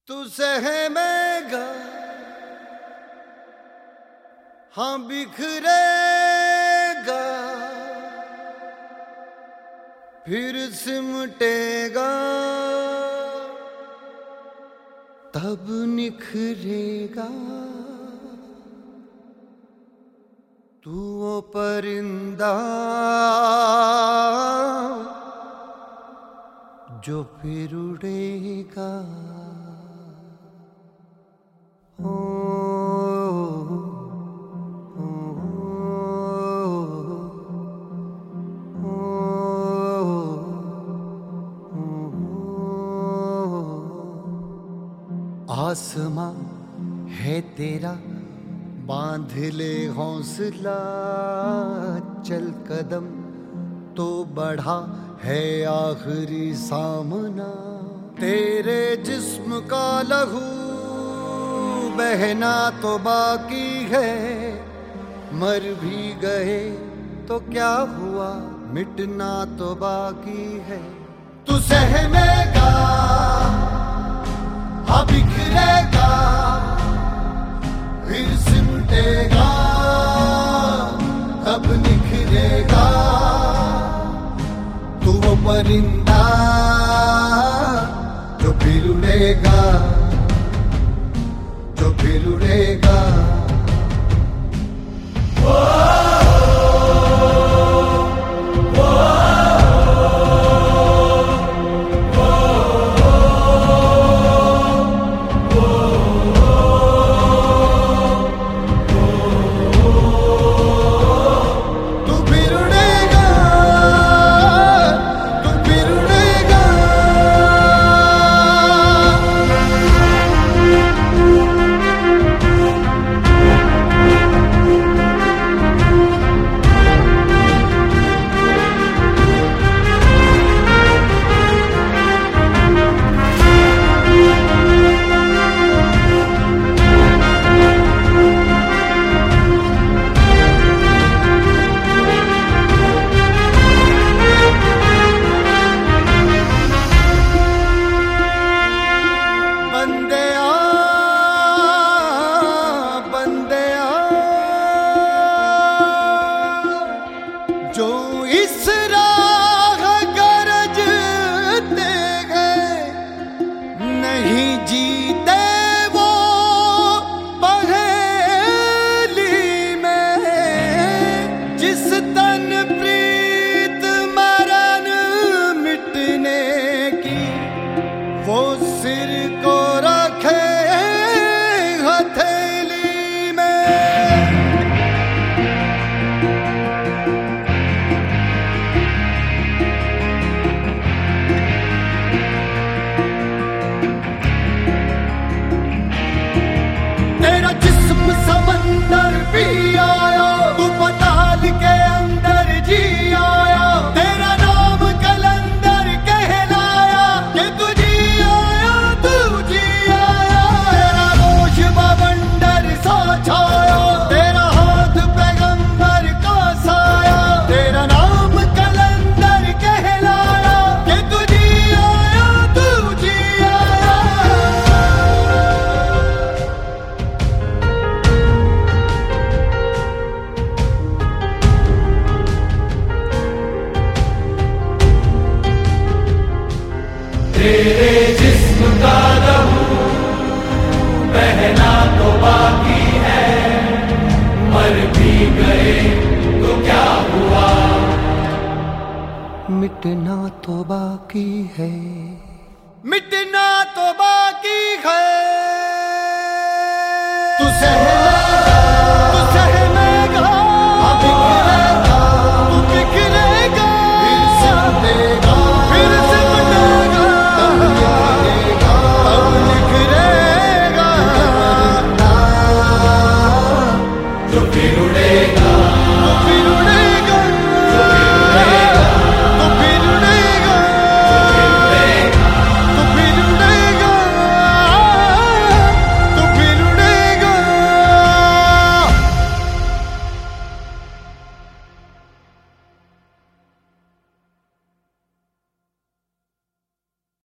तू सहमेगा, हाँ बिखरेगा, फिर सिमटेगा, तब निखरेगा। तू वो परिंदा जो फिर उड़ेगा। आसमां है तेरा, बांध ले हौसला, चल कदम तो बढ़ा है आखिरी सामना। तेरे जिस्म का लहू बहना तो बाकी है, मर भी गए तो क्या हुआ, मिटना तो बाकी है। तू सहमेगा, हाँ बिखरेगा, फिर सिमटेगा, तब निखरेगा। तू वो परिंदा जो फिर उड़ेगा, जो फिर उड़ेगा। जो इस राह गरजते गए, नहीं जीते वो पहेली में। जिस तन प्रीत मरण मिटने की, वो सिर को रखे हथेली में। समंदर भी आया, तू पताल के अंदर जी आया। तेरा नाम कलंदर कहलाया, कि तू जी आया, तू जी आया। तेरा रोश बवंडर सा छाया, तेरा हाथ पैगंबर का साया। तेरा नाम कलंदर कहलाया, कि तू जी आया, तू जी आया। तेरे जिस्म का लहू बहना तो बाकी है, मर भी गए तो क्या हुआ, मिटना तो बाकी है, मिटना तो बाकी है। तू